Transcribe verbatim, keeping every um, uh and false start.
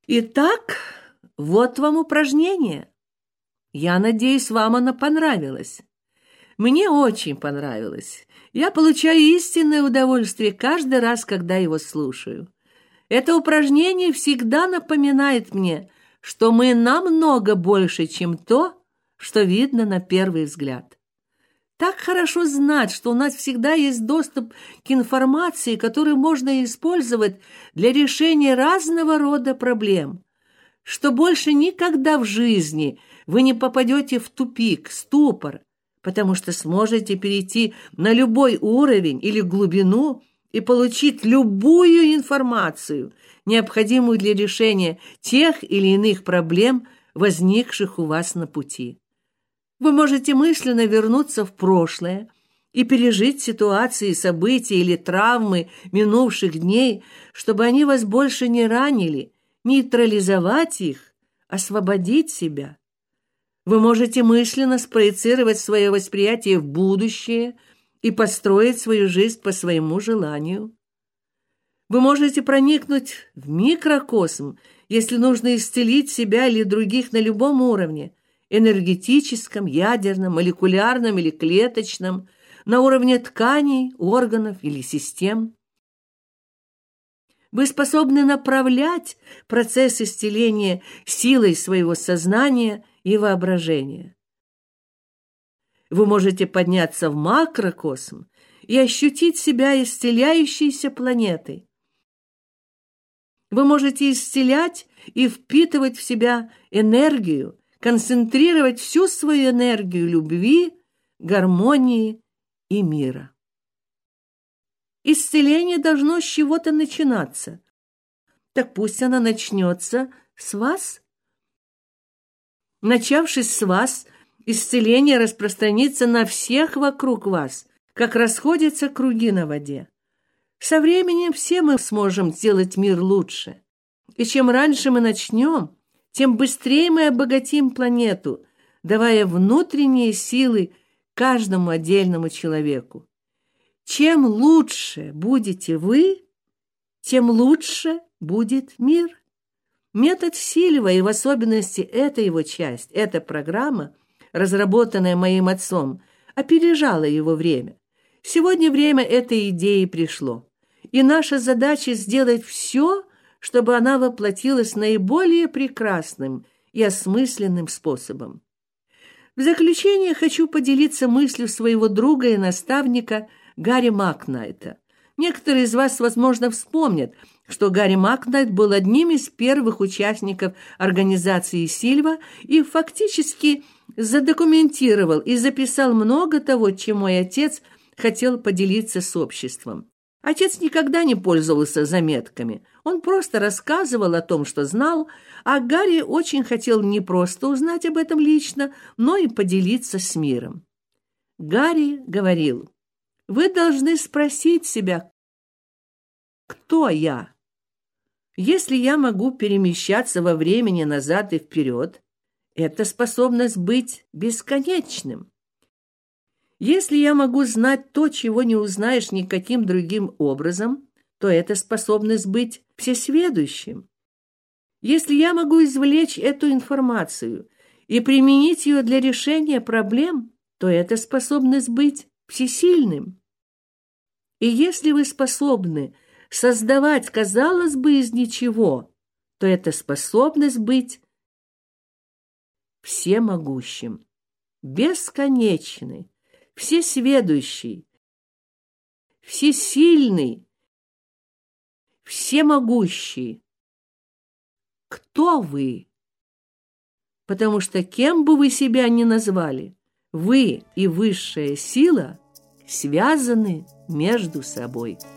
Итак, вот вам упражнение. Я надеюсь, вам оно понравилось. Мне очень понравилось. Я получаю истинное удовольствие каждый раз, когда его слушаю. Это упражнение всегда напоминает мне, что мы намного больше, чем то, что видно на первый взгляд. Так хорошо знать, что у нас всегда есть доступ к информации, которую можно использовать для решения разного рода проблем, что больше никогда в жизни вы не попадете в тупик, ступор, потому что сможете перейти на любой уровень или глубину и получить любую информацию, необходимую для решения тех или иных проблем, возникших у вас на пути. Вы можете мысленно вернуться в прошлое и пережить ситуации, события или травмы минувших дней, чтобы они вас больше не ранили, нейтрализовать их, освободить себя. Вы можете мысленно спроецировать свое восприятие в будущее и построить свою жизнь по своему желанию. Вы можете проникнуть в микрокосм, если нужно исцелить себя или других на любом уровне, энергетическом, ядерном, молекулярном или клеточном, на уровне тканей, органов или систем. Вы способны направлять процесс исцеления силой своего сознания и воображения. Вы можете подняться в макрокосм и ощутить себя исцеляющейся планетой. Вы можете исцелять и впитывать в себя энергию, концентрировать всю свою энергию любви, гармонии и мира. Исцеление должно с чего-то начинаться. Так пусть оно начнется с вас. Начавшись с вас, исцеление распространится на всех вокруг вас, как расходятся круги на воде. Со временем все мы сможем сделать мир лучше. И чем раньше мы начнем, тем быстрее мы обогатим планету, давая внутренние силы каждому отдельному человеку. Чем лучше будете вы, тем лучше будет мир. Метод Сильва, и в особенности эта его часть, эта программа, разработанная моим отцом, опережала его время. Сегодня время этой идеи пришло, и наша задача сделать все, чтобы она воплотилась наиболее прекрасным и осмысленным способом. В заключение хочу поделиться мыслью своего друга и наставника Гарри Макнайта. Некоторые из вас, возможно, вспомнят, что Гарри Макнайт был одним из первых участников организации Сильва и фактически задокументировал и записал много того, чем мой отец хотел поделиться с обществом. Отец никогда не пользовался заметками. Он просто рассказывал о том, что знал, а Гарри очень хотел не просто узнать об этом лично, но и поделиться с миром. Гарри говорил: «Вы должны спросить себя, кто я? Если я могу перемещаться во времени назад и вперед, это способность быть бесконечным. Если я могу знать то, чего не узнаешь никаким другим образом, то это способность быть всесведущим. Если я могу извлечь эту информацию и применить ее для решения проблем, то это способность быть всесильным. И если вы способны создавать, казалось бы, из ничего, то это способность быть всемогущим, бесконечный, всесведущий, всесильный, всемогущий. Кто вы? Потому что кем бы вы себя ни назвали, вы и высшая сила связаны между собой.